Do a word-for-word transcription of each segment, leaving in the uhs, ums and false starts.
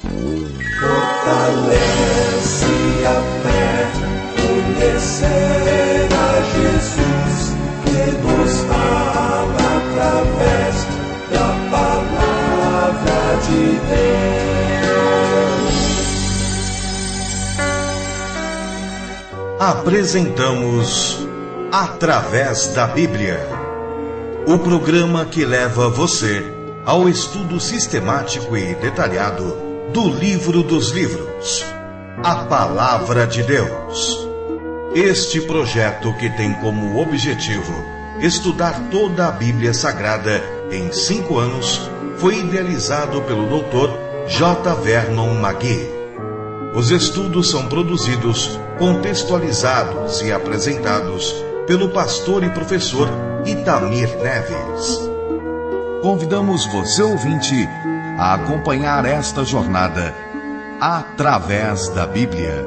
Fortalece a fé, conhecer a Jesus, que nos fala através da palavra de Deus. Apresentamos Através da Bíblia, o programa que leva você ao estudo sistemático e detalhado do livro dos livros, a Palavra de Deus. Este projeto, que tem como objetivo estudar toda a Bíblia Sagrada em cinco anos, foi idealizado pelo doutor J. Vernon McGee. Os estudos são produzidos, contextualizados e apresentados pelo pastor e professor Itamir Neves. Convidamos você, ouvinte, a acompanhar esta jornada através da Bíblia.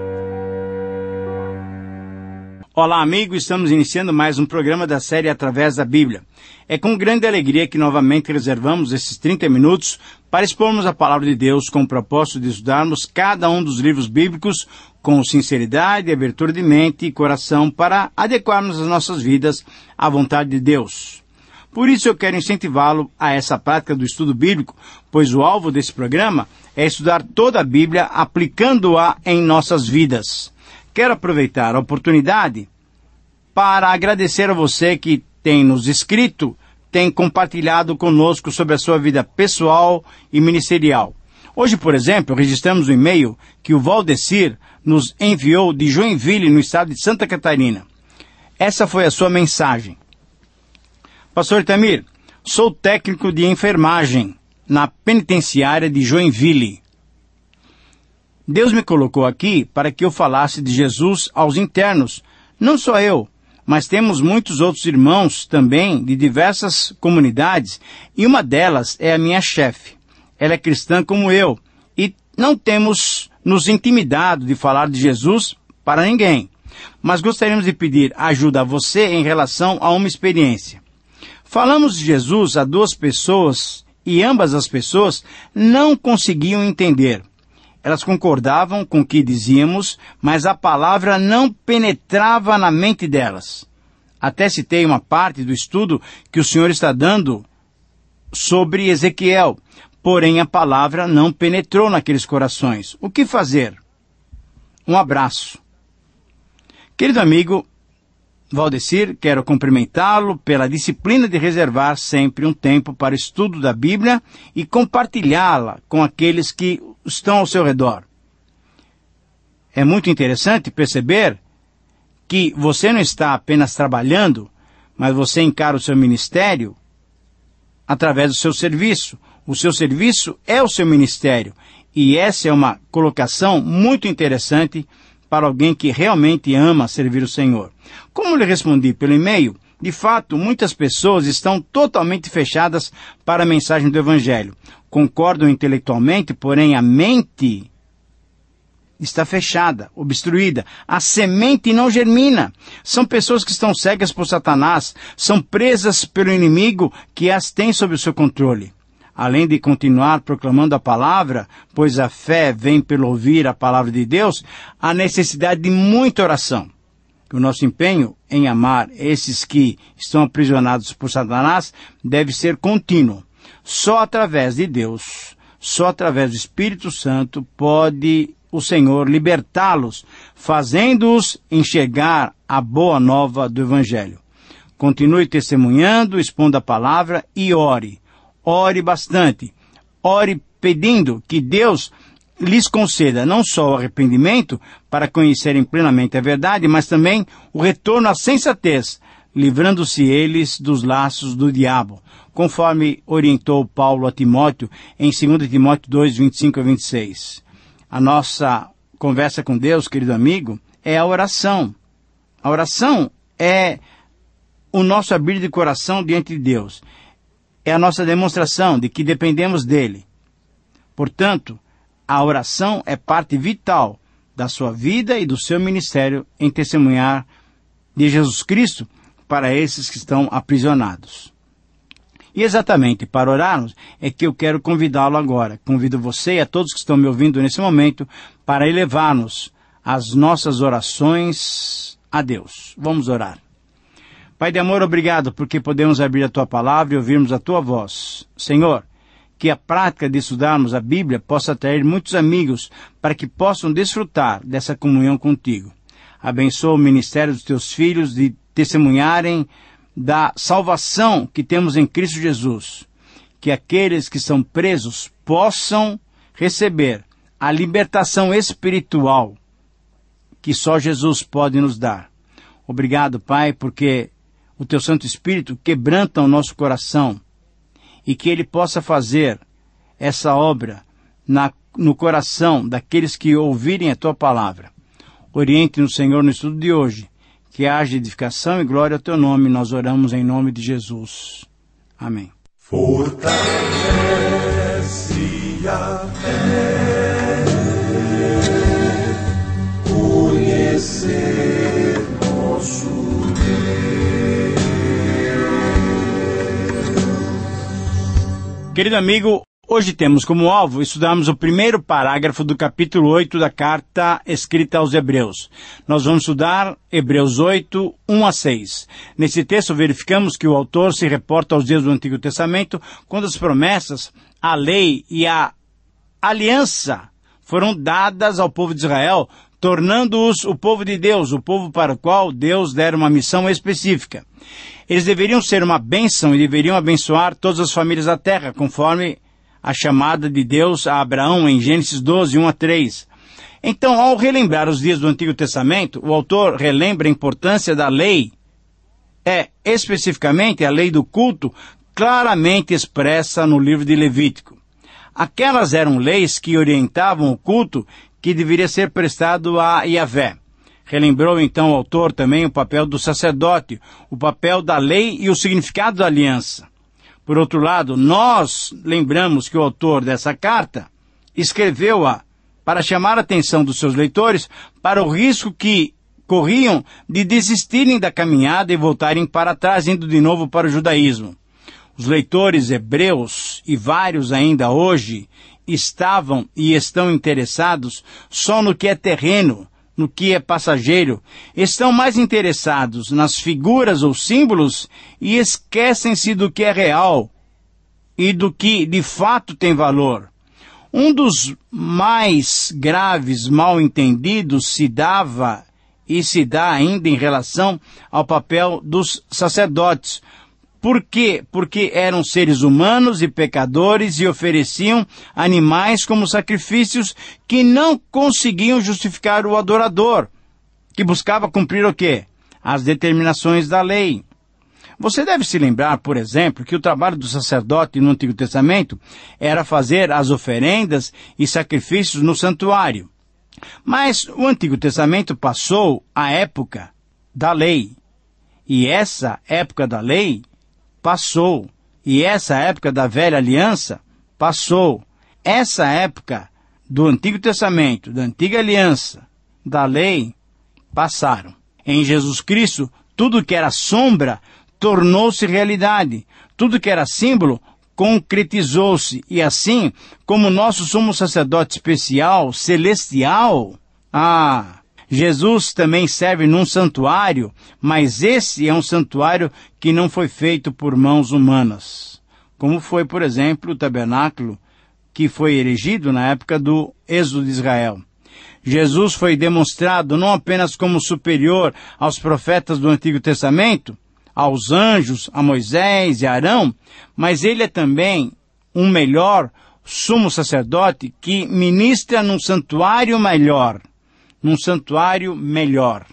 Olá, amigo, estamos iniciando mais um programa da série Através da Bíblia. É com grande alegria que novamente reservamos esses trinta minutos para expormos a Palavra de Deus com o propósito de estudarmos cada um dos livros bíblicos com sinceridade, abertura de mente e coração para adequarmos as nossas vidas à vontade de Deus. Por isso eu quero incentivá-lo a essa prática do estudo bíblico, pois o alvo desse programa é estudar toda a Bíblia aplicando-a em nossas vidas. Quero aproveitar a oportunidade para agradecer a você que tem nos escrito, tem compartilhado conosco sobre a sua vida pessoal e ministerial. Hoje, por exemplo, registramos um e-mail que o Valdecir nos enviou de Joinville, no estado de Santa Catarina. Essa foi a sua mensagem. Pastor Itamir, sou técnico de enfermagem na penitenciária de Joinville. Deus me colocou aqui para que eu falasse de Jesus aos internos. Não só eu, mas temos muitos outros irmãos também de diversas comunidades, e uma delas é a minha chefe. Ela é cristã como eu, e não temos nos intimidado de falar de Jesus para ninguém. Mas gostaríamos de pedir ajuda a você em relação a uma experiência. Falamos de Jesus a duas pessoas, e ambas as pessoas não conseguiam entender. Elas concordavam com o que dizíamos, mas a palavra não penetrava na mente delas. Até citei uma parte do estudo que o Senhor está dando sobre Ezequiel, porém a palavra não penetrou naqueles corações. O que fazer? Um abraço. Querido amigo Valdecir, quero cumprimentá-lo pela disciplina de reservar sempre um tempo para o estudo da Bíblia e compartilhá-la com aqueles que estão ao seu redor. É muito interessante perceber que você não está apenas trabalhando, mas você encara o seu ministério através do seu serviço. O seu serviço é o seu ministério. E essa é uma colocação muito interessante para alguém que realmente ama servir o Senhor. Como lhe respondi pelo e-mail, de fato, muitas pessoas estão totalmente fechadas para a mensagem do Evangelho. Concordam intelectualmente, porém a mente está fechada, obstruída. A semente não germina. São pessoas que estão cegas por Satanás, são presas pelo inimigo que as tem sob o seu controle. Além de continuar proclamando a palavra, pois a fé vem pelo ouvir a palavra de Deus, há necessidade de muita oração. O nosso empenho em amar esses que estão aprisionados por Satanás deve ser contínuo. Só através de Deus, só através do Espírito Santo, pode o Senhor libertá-los, fazendo-os enxergar a boa nova do Evangelho. Continue testemunhando, expondo a palavra e ore. Ore bastante. Ore pedindo que Deus lhes conceda não só o arrependimento para conhecerem plenamente a verdade, mas também o retorno à sensatez, livrando-se eles dos laços do diabo, conforme orientou Paulo a Timóteo em dois Timóteo dois, vinte e cinco a vinte e seis. A nossa conversa com Deus, querido amigo, é a oração. A oração é o nosso abrir de coração diante de Deus. É a nossa demonstração de que dependemos dele. Portanto, a oração é parte vital da sua vida e do seu ministério em testemunhar de Jesus Cristo para esses que estão aprisionados. E exatamente para orarmos é que eu quero convidá-lo agora. Convido você e a todos que estão me ouvindo nesse momento para elevarmos as nossas orações a Deus. Vamos orar. Pai de amor, obrigado porque podemos abrir a Tua palavra e ouvirmos a Tua voz. Senhor, que a prática de estudarmos a Bíblia possa atrair muitos amigos para que possam desfrutar dessa comunhão contigo. Abençoa o ministério dos Teus filhos de testemunharem da salvação que temos em Cristo Jesus. Que aqueles que são presos possam receber a libertação espiritual que só Jesus pode nos dar. Obrigado, Pai, porque o Teu Santo Espírito quebranta o nosso coração e que Ele possa fazer essa obra na, no coração daqueles que ouvirem a Tua palavra. Oriente-nos, Senhor, no estudo de hoje, que haja edificação e glória ao Teu nome. Nós oramos em nome de Jesus. Amém. Fortalece a fé, conhecer nosso Deus. Querido amigo, hoje temos como alvo estudarmos o primeiro parágrafo do capítulo oito da carta escrita aos Hebreus. Nós vamos estudar Hebreus oito, um a seis. Nesse texto verificamos que o autor se reporta aos dias do Antigo Testamento, quando as promessas, a lei e a aliança foram dadas ao povo de Israel, tornando-os o povo de Deus, o povo para o qual Deus dera uma missão específica. Eles deveriam ser uma bênção e deveriam abençoar todas as famílias da terra, conforme a chamada de Deus a Abraão em Gênesis doze, um a três. Então, ao relembrar os dias do Antigo Testamento, o autor relembra a importância da lei, é especificamente a lei do culto, claramente expressa no livro de Levítico. Aquelas eram leis que orientavam o culto que deveria ser prestado a Yahvé. Relembrou então o autor também o papel do sacerdote, o papel da lei e o significado da aliança. Por outro lado, nós lembramos que o autor dessa carta escreveu-a para chamar a atenção dos seus leitores para o risco que corriam de desistirem da caminhada e voltarem para trás, indo de novo para o judaísmo. Os leitores hebreus, e vários ainda hoje, estavam e estão interessados só no que é terreno, no que é passageiro, estão mais interessados nas figuras ou símbolos e esquecem-se do que é real e do que de fato tem valor. Um dos mais graves mal-entendidos se dava e se dá ainda em relação ao papel dos sacerdotes. Por quê? Porque eram seres humanos e pecadores e ofereciam animais como sacrifícios que não conseguiam justificar o adorador, que buscava cumprir o quê? As determinações da lei. Você deve se lembrar, por exemplo, que o trabalho do sacerdote no Antigo Testamento era fazer as oferendas e sacrifícios no santuário. Mas o Antigo Testamento passou a época da lei. E essa época da lei passou. E essa época da velha aliança passou. Essa época do Antigo Testamento, da antiga aliança, da lei, passaram. Em Jesus Cristo, tudo que era sombra tornou-se realidade. Tudo que era símbolo concretizou-se. E assim, como nosso sumo sacerdote especial, celestial, ah... Jesus também serve num santuário, mas esse é um santuário que não foi feito por mãos humanas, como foi, por exemplo, o tabernáculo que foi erigido na época do êxodo de Israel. Jesus foi demonstrado não apenas como superior aos profetas do Antigo Testamento, aos anjos, a Moisés e Arão, mas ele é também um melhor sumo sacerdote que ministra num santuário melhor. num santuário melhor.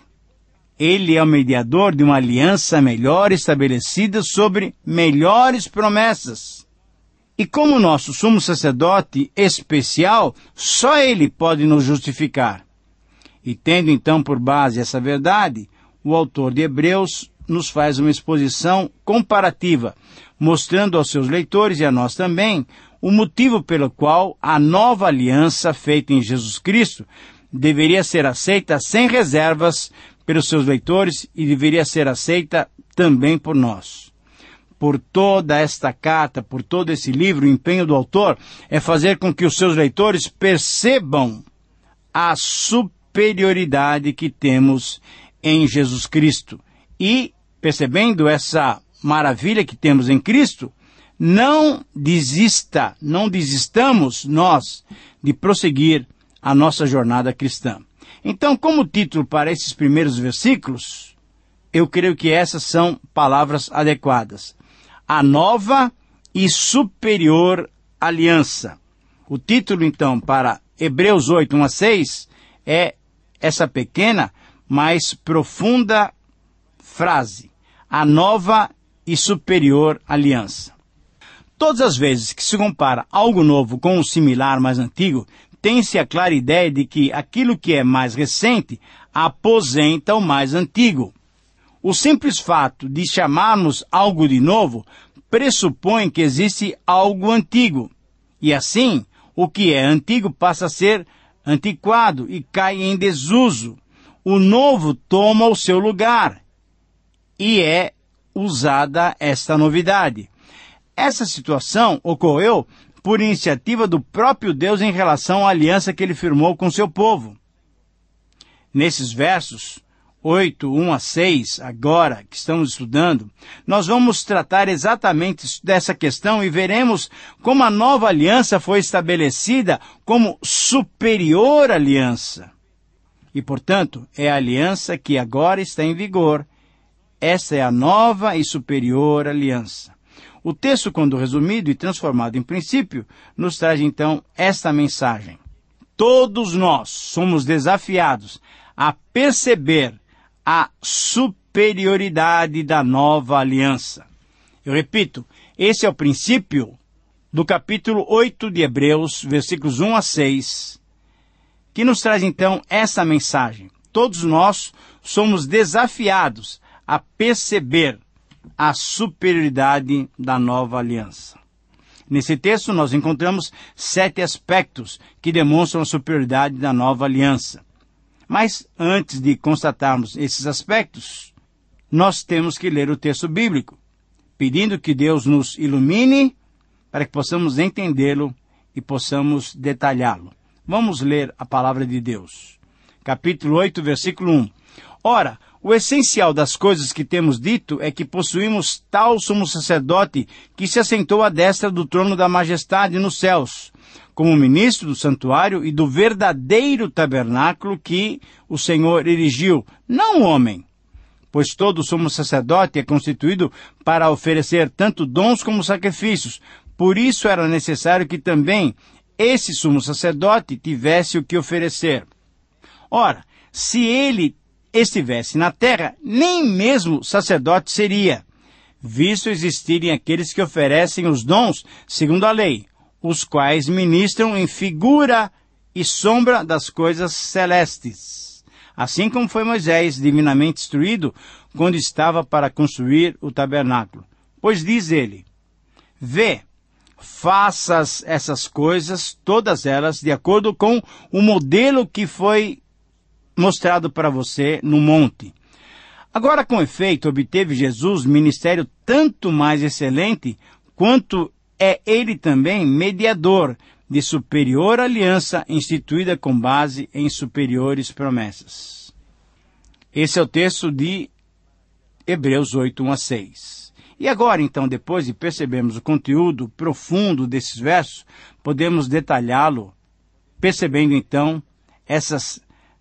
Ele é o mediador de uma aliança melhor estabelecida sobre melhores promessas. E como nosso sumo sacerdote especial, só ele pode nos justificar. E tendo então por base essa verdade, o autor de Hebreus nos faz uma exposição comparativa, mostrando aos seus leitores e a nós também o motivo pelo qual a nova aliança feita em Jesus Cristo deveria ser aceita sem reservas pelos seus leitores e deveria ser aceita também por nós. por toda esta carta, por todo esse livro, o empenho do autor é fazer com que os seus leitores percebam a superioridade que temos em Jesus Cristo. E, percebendo essa maravilha que temos em Cristo, não desista, não desistamos nós de prosseguir a nossa jornada cristã. Então, como título para esses primeiros versículos, eu creio que essas são palavras adequadas. A nova e superior aliança. O título, então, para Hebreus oito, um a seis, é essa pequena, mas profunda frase. A nova e superior aliança. Todas as vezes que se compara algo novo com o similar mais antigo, tem-se a clara ideia de que aquilo que é mais recente aposenta o mais antigo. O simples fato de chamarmos algo de novo pressupõe que existe algo antigo. E assim, o que é antigo passa a ser antiquado e cai em desuso. O novo toma o seu lugar. E é usada esta novidade. Essa situação ocorreu por iniciativa do próprio Deus em relação à aliança que ele firmou com seu povo. Nesses versos oito, um a seis, agora que estamos estudando, nós vamos tratar exatamente dessa questão e veremos como a nova aliança foi estabelecida como superior aliança. E, portanto, é a aliança que agora está em vigor. Essa é a nova e superior aliança. O texto, quando resumido e transformado em princípio, nos traz então esta mensagem. Todos nós somos desafiados a perceber a superioridade da nova aliança. Eu repito, esse é o princípio do capítulo oito de Hebreus, versículos um a seis, que nos traz então essa mensagem. Todos nós somos desafiados a perceber a superioridade da nova aliança. Nesse texto nós encontramos sete aspectos que demonstram a superioridade da nova aliança. Mas antes de constatarmos esses aspectos, nós temos que ler o texto bíblico, pedindo que Deus nos ilumine para que possamos entendê-lo e possamos detalhá-lo. Vamos ler a palavra de Deus. Capítulo oito, versículo um. Ora, o essencial das coisas que temos dito é que possuímos tal sumo sacerdote que se assentou à destra do trono da majestade nos céus, como ministro do santuário e do verdadeiro tabernáculo que o Senhor erigiu, não o homem. Pois todo sumo sacerdote é constituído para oferecer tanto dons como sacrifícios. Por isso era necessário que também esse sumo sacerdote tivesse o que oferecer. Ora, se ele estivesse na terra, nem mesmo sacerdote seria, visto existirem aqueles que oferecem os dons segundo a lei, os quais ministram em figura e sombra das coisas celestes, assim como foi Moisés divinamente instruído quando estava para construir o tabernáculo. Pois diz ele, vê, faças essas coisas, todas elas, de acordo com o modelo que foi mostrado para você no monte. Agora, com efeito, obteve Jesus ministério tanto mais excelente, quanto é ele também mediador de superior aliança instituída com base em superiores promessas. Esse é o texto de Hebreus oito, um a seis. E agora, então, depois de percebermos o conteúdo profundo desses versos, podemos detalhá-lo, percebendo, então, essas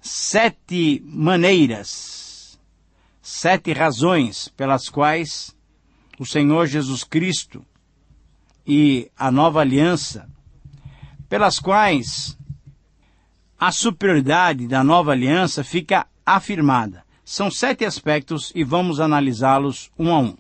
sete maneiras, sete razões pelas quais o Senhor Jesus Cristo e a nova aliança, pelas quais a superioridade da nova aliança fica afirmada. São sete aspectos e vamos analisá-los um a um.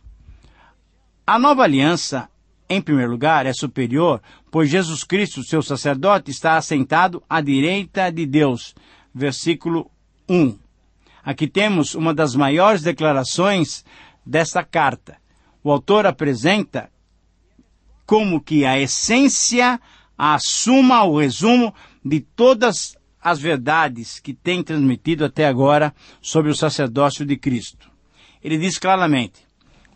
A nova aliança, em primeiro lugar, é superior, pois Jesus Cristo, seu sacerdote, está assentado à direita de Deus. Versículo um. Aqui temos uma das maiores declarações desta carta. O autor apresenta como que a essência, a suma, o resumo de todas as verdades que tem transmitido até agora sobre o sacerdócio de Cristo. Ele diz claramente,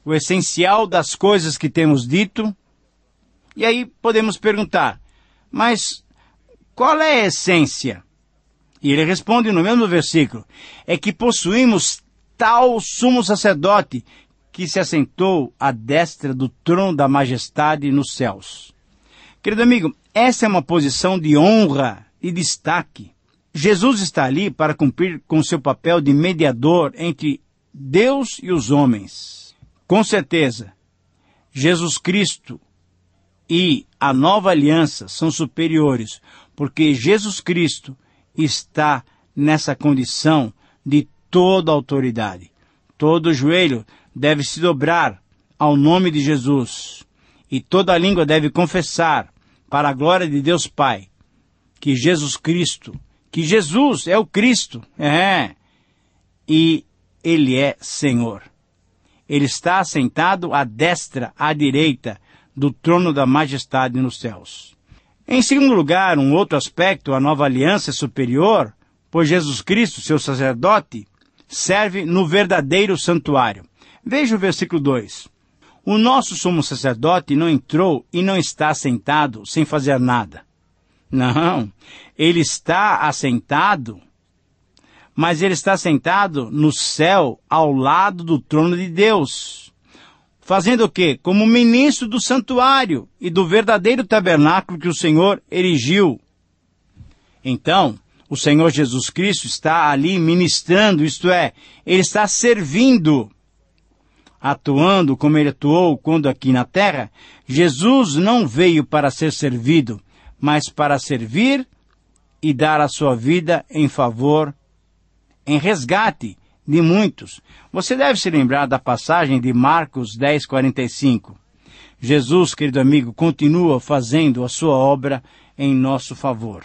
o essencial das coisas que temos dito. E aí podemos perguntar, mas qual é a essência? E ele responde no mesmo versículo, é que possuímos tal sumo sacerdote que se assentou à destra do trono da majestade nos céus. Querido amigo, essa é uma posição de honra e destaque. Jesus está ali para cumprir com seu papel de mediador entre Deus e os homens. Com certeza, Jesus Cristo e a nova aliança são superiores, porque Jesus Cristo está nessa condição de toda autoridade. Todo joelho deve se dobrar ao nome de Jesus, e toda língua deve confessar, para a glória de Deus Pai, que Jesus Cristo, que Jesus é o Cristo, é, e Ele é Senhor. Ele está assentado à destra, à direita, do trono da majestade nos céus. Em segundo lugar, um outro aspecto, a nova aliança é superior, pois Jesus Cristo, seu sacerdote, serve no verdadeiro santuário. Veja o versículo dois. O nosso sumo sacerdote não entrou e não está assentado sem fazer nada. Não, ele está assentado, mas ele está sentado no céu, ao lado do trono de Deus. Fazendo o quê? Como ministro do santuário e do verdadeiro tabernáculo que o Senhor erigiu. Então, o Senhor Jesus Cristo está ali ministrando, isto é, ele está servindo, atuando como ele atuou quando aqui na terra. Jesus não veio para ser servido, mas para servir e dar a sua vida em favor, em resgate de muitos. Você deve se lembrar da passagem de Marcos dez, quarenta e cinco. Jesus, querido amigo, continua fazendo a sua obra em nosso favor.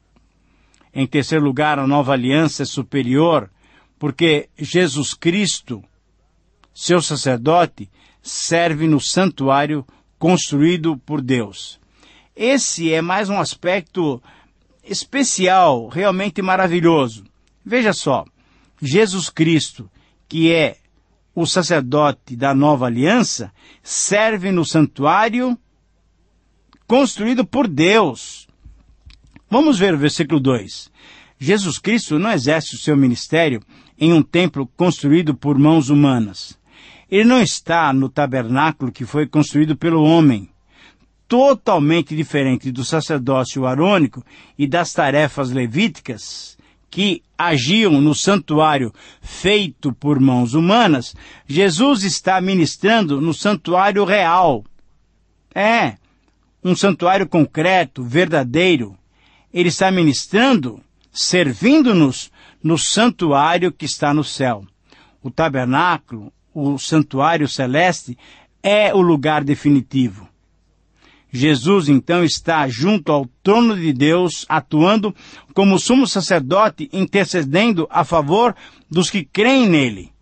Em terceiro lugar, a nova aliança é superior, porque Jesus Cristo, seu sacerdote, serve no santuário construído por Deus. Esse é mais um aspecto especial, realmente maravilhoso. Veja só, Jesus Cristo, que é o sacerdote da nova aliança, serve no santuário construído por Deus. Vamos ver o versículo dois. Jesus Cristo não exerce o seu ministério em um templo construído por mãos humanas. Ele não está no tabernáculo que foi construído pelo homem, totalmente diferente do sacerdócio arônico e das tarefas levíticas que agiam no santuário feito por mãos humanas. Jesus está ministrando no santuário real. É, um santuário concreto, verdadeiro. Ele está ministrando, servindo-nos no santuário que está no céu. O tabernáculo, o santuário celeste, é o lugar definitivo. Jesus, então, está junto ao trono de Deus, atuando como sumo sacerdote, intercedendo a favor dos que creem nele.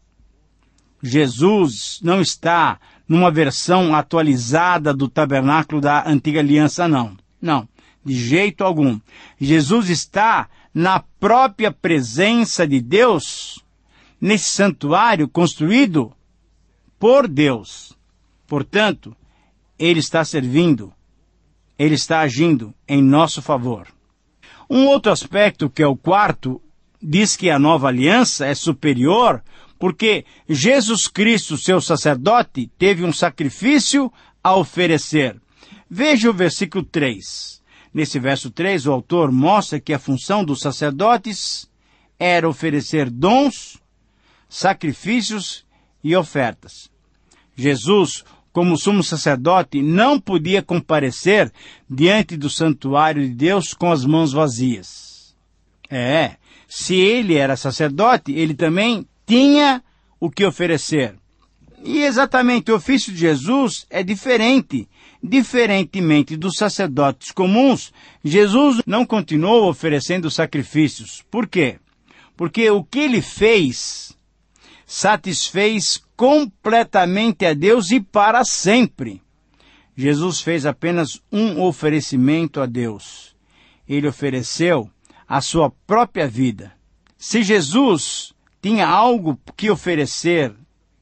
Jesus não está numa versão atualizada do tabernáculo da antiga aliança, não. Não, de jeito algum. Jesus está na própria presença de Deus, nesse santuário construído por Deus. Portanto, ele está servindo, ele está agindo em nosso favor. Um outro aspecto, que é o quarto, diz que a nova aliança é superior porque Jesus Cristo, seu sacerdote, teve um sacrifício a oferecer. Veja o versículo três. Nesse verso três, o autor mostra que a função dos sacerdotes era oferecer dons, sacrifícios e ofertas. Jesus, como sumo sacerdote, não podia comparecer diante do santuário de Deus com as mãos vazias. É, se ele era sacerdote, ele também tinha o que oferecer. E exatamente o ofício de Jesus é diferente. Diferentemente dos sacerdotes comuns, Jesus não continuou oferecendo sacrifícios. Por quê? Porque o que ele fez satisfez completamente a Deus e para sempre. Jesus fez apenas um oferecimento a Deus. Ele ofereceu a sua própria vida. Se Jesus tinha algo que oferecer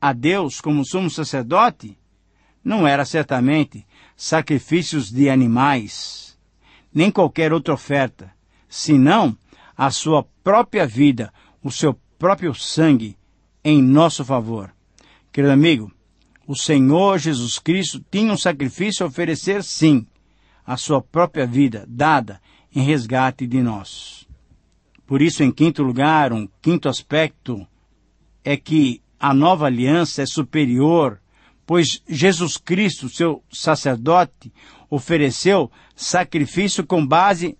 a Deus como sumo sacerdote não era certamente sacrifícios de animais, nem qualquer outra oferta, senão a sua própria vida, o seu próprio sangue em nosso favor. Querido amigo, o Senhor Jesus Cristo tinha um sacrifício a oferecer, sim, a sua própria vida, dada em resgate de nós. Por isso, em quinto lugar, um quinto aspecto é que a nova aliança é superior, pois Jesus Cristo, seu sacerdote, ofereceu sacrifício com base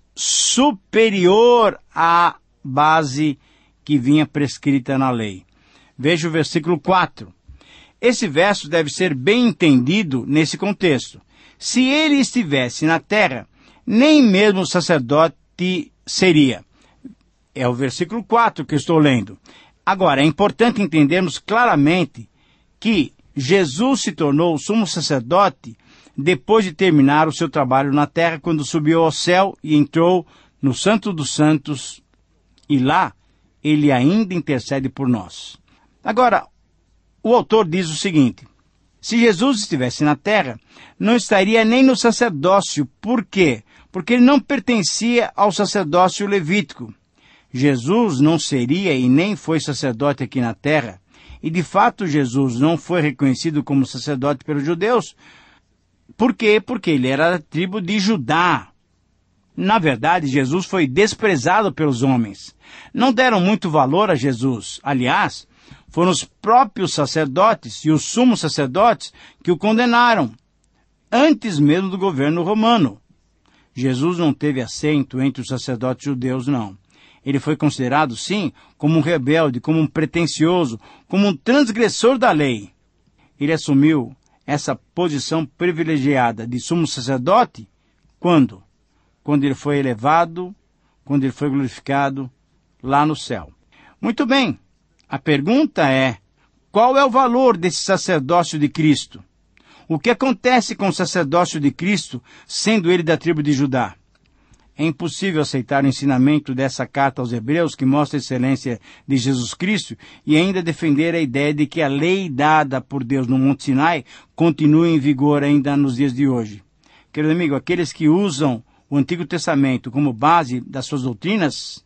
superior à base que vinha prescrita na lei. Veja o versículo quatro. Esse verso deve ser bem entendido nesse contexto. Se ele estivesse na terra, nem mesmo o sacerdote seria. É o versículo quatro que eu estou lendo. Agora, é importante entendermos claramente que Jesus se tornou sumo sacerdote depois de terminar o seu trabalho na terra, quando subiu ao céu e entrou no Santo dos Santos, e lá ele ainda intercede por nós. Agora, o autor diz o seguinte: se Jesus estivesse na terra, não estaria nem no sacerdócio. Por quê? Porque ele não pertencia ao sacerdócio levítico. Jesus não seria e nem foi sacerdote aqui na terra. E de fato Jesus não foi reconhecido como sacerdote pelos judeus. Por quê? Porque ele era da tribo de Judá. Na verdade, Jesus foi desprezado pelos homens. Não deram muito valor a Jesus. Aliás, foram os próprios sacerdotes e os sumos sacerdotes que o condenaram, antes mesmo do governo romano. Jesus não teve assento entre os sacerdotes judeus, não. Ele foi considerado, sim, como um rebelde, como um pretensioso, como um transgressor da lei. Ele assumiu essa posição privilegiada de sumo sacerdote quando? Quando ele foi elevado, quando ele foi glorificado lá no céu. Muito bem, a pergunta é: qual é o valor desse sacerdócio de Cristo? O que acontece com o sacerdócio de Cristo, sendo ele da tribo de Judá? É impossível aceitar o ensinamento dessa carta aos Hebreus, que mostra a excelência de Jesus Cristo, e ainda defender a ideia de que a lei dada por Deus no Monte Sinai continua em vigor ainda nos dias de hoje. Querido amigo, aqueles que usam o Antigo Testamento como base das suas doutrinas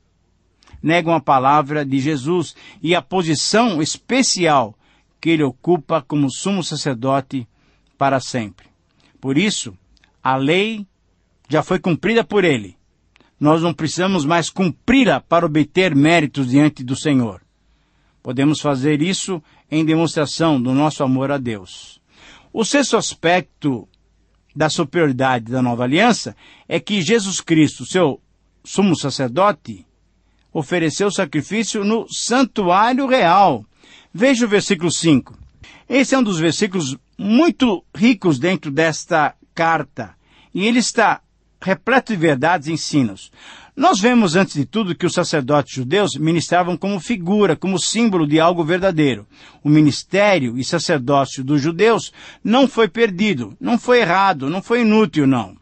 negam a palavra de Jesus e a posição especial que ele ocupa como sumo sacerdote para sempre. Por isso, a lei já foi cumprida por ele. Nós não precisamos mais cumpri-la para obter méritos diante do Senhor. Podemos fazer isso em demonstração do nosso amor a Deus. O sexto aspecto da superioridade da nova aliança é que Jesus Cristo, seu sumo sacerdote, ofereceu sacrifício no santuário real. Veja o versículo cinco. Esse é um dos versículos muito ricos dentro desta carta, e ele está repleto de verdades e ensinos. Nós vemos, antes de tudo, que os sacerdotes judeus ministravam como figura, como símbolo de algo verdadeiro. O ministério e sacerdócio dos judeus não foi perdido, não foi errado, não foi inútil, não.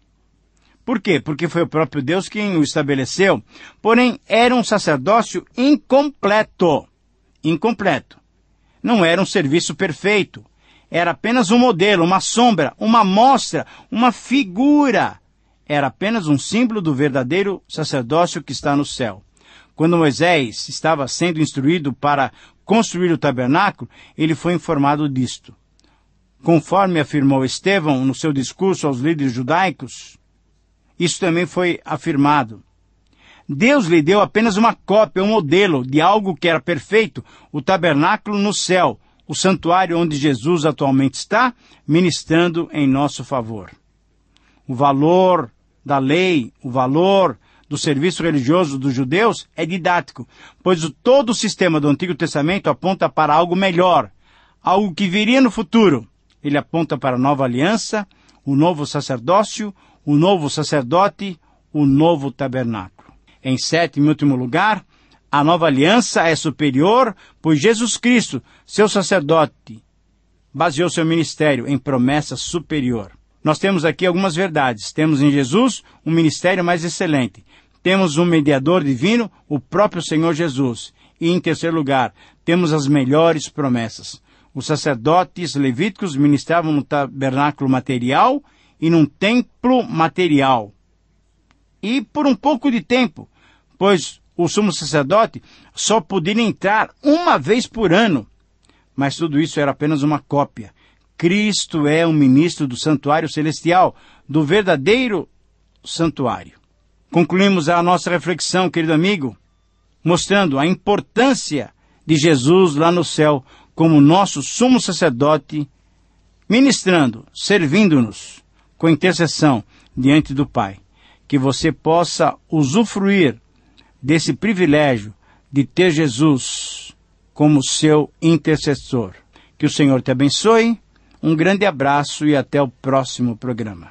Por quê? Porque foi o próprio Deus quem o estabeleceu, porém era um sacerdócio incompleto. Incompleto. Não era um serviço perfeito. Era apenas um modelo, uma sombra, uma amostra, uma figura. Era apenas um símbolo do verdadeiro sacerdócio que está no céu. Quando Moisés estava sendo instruído para construir o tabernáculo, ele foi informado disto. Conforme afirmou Estevão no seu discurso aos líderes judaicos, isso também foi afirmado. Deus lhe deu apenas uma cópia, um modelo de algo que era perfeito, o tabernáculo no céu, o santuário onde Jesus atualmente está, ministrando em nosso favor. O valor da lei, o valor do serviço religioso dos judeus é didático, pois todo o sistema do Antigo Testamento aponta para algo melhor, algo que viria no futuro. Ele aponta para a nova aliança, o novo sacerdócio, o novo sacerdote, o novo tabernáculo. Em sétimo e último lugar, a nova aliança é superior, pois Jesus Cristo, seu sacerdote, baseou seu ministério em promessa superior. Nós temos aqui algumas verdades. Temos em Jesus um ministério mais excelente. Temos um mediador divino, o próprio Senhor Jesus. E em terceiro lugar, temos as melhores promessas. Os sacerdotes levíticos ministravam no tabernáculo material e num templo material. E por um pouco de tempo, pois o sumo sacerdote só podia entrar uma vez por ano. Mas tudo isso era apenas uma cópia. Cristo é o ministro do santuário celestial, do verdadeiro santuário. Concluímos a nossa reflexão, querido amigo, mostrando a importância de Jesus lá no céu como nosso sumo sacerdote, ministrando, servindo-nos com intercessão diante do Pai. Que você possa usufruir desse privilégio de ter Jesus como seu intercessor. Que o Senhor te abençoe. Um grande abraço e até o próximo programa.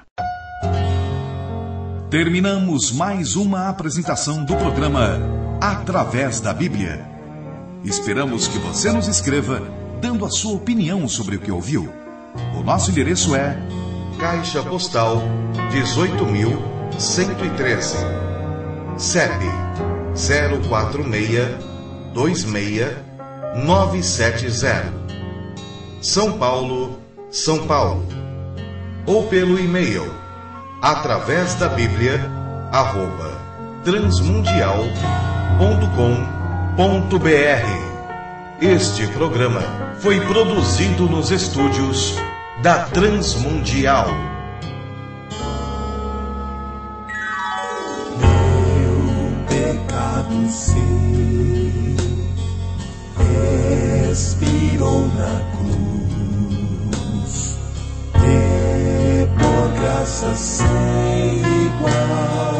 Terminamos mais uma apresentação do programa Através da Bíblia. Esperamos que você nos escreva dando a sua opinião sobre o que ouviu. O nosso endereço é Caixa Postal dezoito mil cento e treze, C E P zero quatro seis dois seis nove sete zero, São Paulo, São Paulo. Ou pelo e-mail através da Bíblia arroba transmundial ponto com ponto br. Este programa foi produzido nos estúdios da Transmundial. Meu pecado sim expirou na cruz, e por graça sem igual